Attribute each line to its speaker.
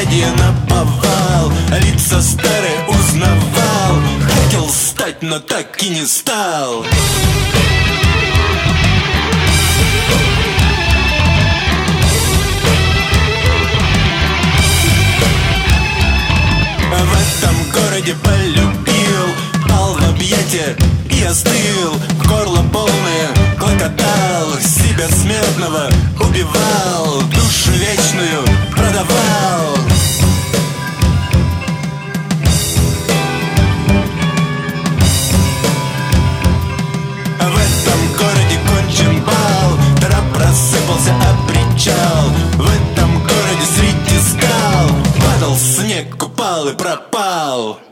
Speaker 1: комедия наповал, лица старые узнавал. Хотел стать, но так и не стал. В этом городе полюбил, пал в объятия и остыл. В горло полное клокотал, себя смертного убивал, душу вечную продавал. В этом городе кончен бал, трап рассыпался о причал. В этом городе среди скал падал снег, упал и пропал.